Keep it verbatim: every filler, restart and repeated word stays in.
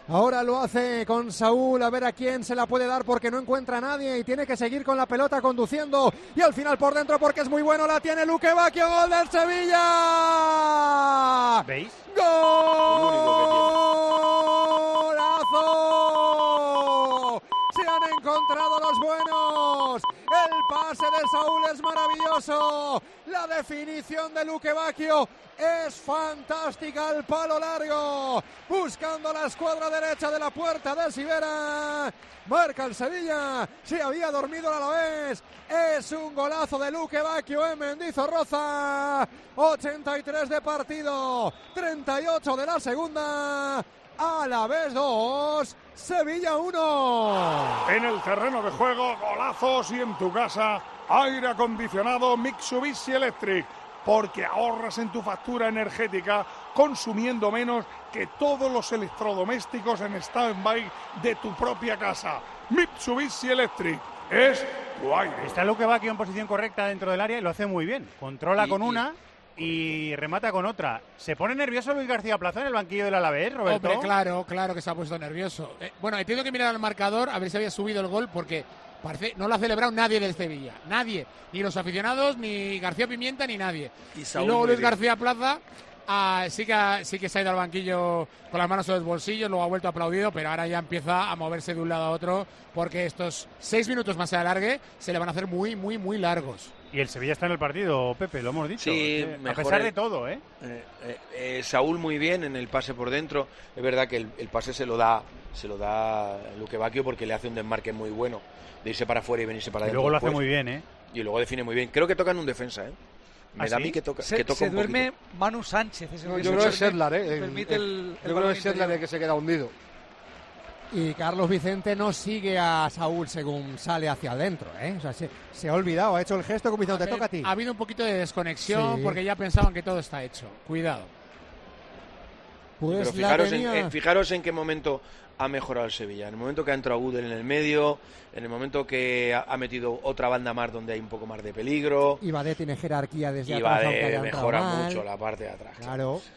Ahora lo hace con Saúl, a ver a quién se la puede dar porque no encuentra a nadie y tiene que seguir con la pelota conduciendo. Y al final por dentro porque es muy bueno, la tiene Luque Bacchio, gol del Sevilla. ¿Veis? ¡Golazo! Se han encontrado los buenos. El pase de Saúl es maravilloso. La definición de Luque Bacchio es fantástica al palo largo. Buscando la escuadra derecha de la puerta de Sivera. Marca el Sevilla. Se había dormido a la vez. Es un golazo de Luque Bacchio en Mendizorroza. ochenta y tres de partido. treinta y ocho de la segunda. A la vez dos, Sevilla uno. En el terreno de juego, golazos y en tu casa, aire acondicionado Mitsubishi Electric. Porque ahorras en tu factura energética consumiendo menos que todos los electrodomésticos en stand-by de tu propia casa. Mitsubishi Electric es tu aire. Está Luque Bacchio en posición correcta dentro del área y lo hace muy bien. Controla Y, con y... una y remata con otra. ¿Se pone nervioso Luis García Plaza en el banquillo del Alavés, Roberto? Hombre, claro, claro que se ha puesto nervioso. Eh, bueno, he tenido que mirar al marcador a ver si había subido el gol porque parece no lo ha celebrado nadie del Sevilla. Nadie. Ni los aficionados, ni García Pimienta, ni nadie. Y, y luego Luis García Plaza ah, sí, que ha, sí que se ha ido al banquillo con las manos en los bolsillos, luego ha vuelto aplaudido, pero ahora ya empieza a moverse de un lado a otro porque estos seis minutos más se alargue se le van a hacer muy, muy, muy largos. Y el Sevilla está en el partido, Pepe, lo hemos dicho. Sí, eh, mejor a pesar el, de todo, ¿eh? Eh, eh, eh Saúl muy bien en el pase por dentro. Es verdad que el, el pase se lo da se lo da Luque Bacchio porque le hace un desmarque muy bueno de irse para afuera y venirse para y adentro. Y luego lo hace después. muy bien, ¿eh? Y luego define muy bien. Creo que toca en un defensa, ¿eh? Me ¿Ah, da sí? a mí que toca, Se, que toca se un duerme poquito. Manu Sánchez. Ese No, que yo se creo que es duerme, Sedlar, ¿eh? permite el, el, el, el yo creo que es Sedlar interior. el que se queda hundido. Y Carlos Vicente no sigue a Saúl según sale hacia adentro, ¿eh? O sea, se, se ha olvidado, ha hecho el gesto como diciendo, te toca a ti. Ha habido un poquito de desconexión Sí. porque ya pensaban que todo está hecho. Cuidado. Pues Pero fijaros, la tenía... en, eh, fijaros en qué momento ha mejorado el Sevilla. En el momento que ha entrado Gudel en el medio, en el momento que ha, ha metido otra banda más donde hay un poco más de peligro. Ibade tiene jerarquía desde Y atrás, va aunque de haya entrado mejora mal. mucho la parte de atrás. Claro.